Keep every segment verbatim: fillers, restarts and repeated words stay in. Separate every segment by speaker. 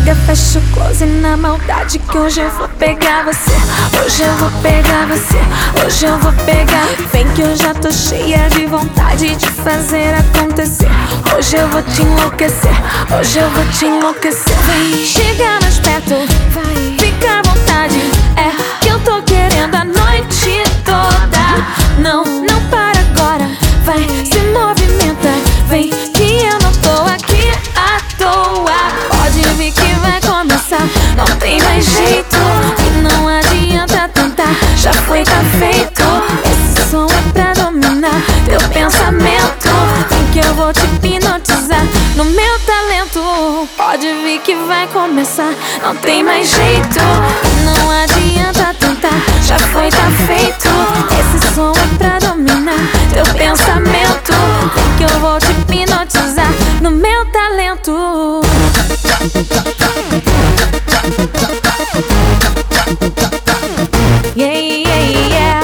Speaker 1: Chega, fecha o close na maldade que hoje eu vou pegar você. Hoje eu vou pegar você, hoje eu vou pegar. Vem que eu já tô cheia de vontade de fazer acontecer. Hoje eu vou te enlouquecer, hoje eu vou te enlouquecer. Vem, chega mais perto, vai, fica à vontade. É que eu tô querendo a noite toda. Não, não para agora, vai, se movimenta. Vem que eu não tô aqui à toa. Pode vir que vai começar, não tem mais jeito. E não adianta tentar, já foi, tá feito. Esse som é pra dominar teu pensamento. Vem que eu vou te hipnotizar no meu talento. Pode vir que vai começar, não tem mais jeito. E não adianta tentar, já foi, tá feito. Esse som é pra dominar teu pensamento. Vem que eu vou te hipnotizar no meu talento. Yeah, yeah, yeah.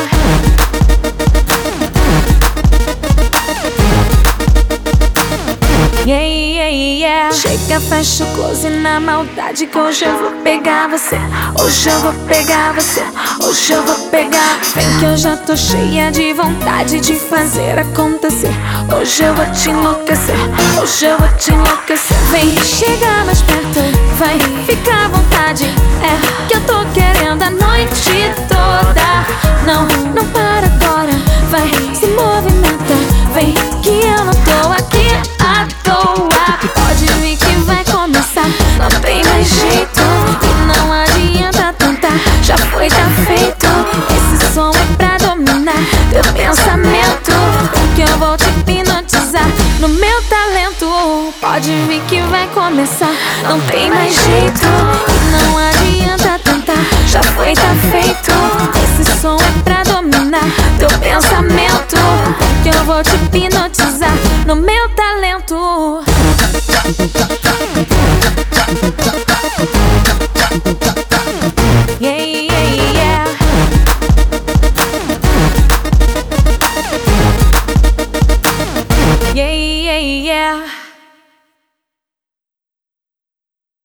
Speaker 1: Yeah, yeah, yeah. Chega, fecha o close na maldade que hoje eu vou pegar você. Hoje eu vou pegar você, hoje eu vou pegar. Vem que eu já tô cheia de vontade de fazer acontecer. Hoje eu vou te enlouquecer, hoje eu vou te enlouquecer. Vem, chega mais perto, vai, fica à vontade. É que eu tô querendo a noite toda. Não, não para agora, vai, se movimenta. Vem que eu não tô aqui à toa. Pode vir que vai começar, não tem mais jeito. E não adianta tentar, já foi, tá feito. Esse som é pra dominar teu pensamento. Que eu vou te hipnotizar no meu talento. Pode vir que vai começar, não tem mais jeito. E não adianta tentar, já foi, tá feito. Esse som é pra dominar teu pensamento. Que eu vou te hipnotizar no meu talento.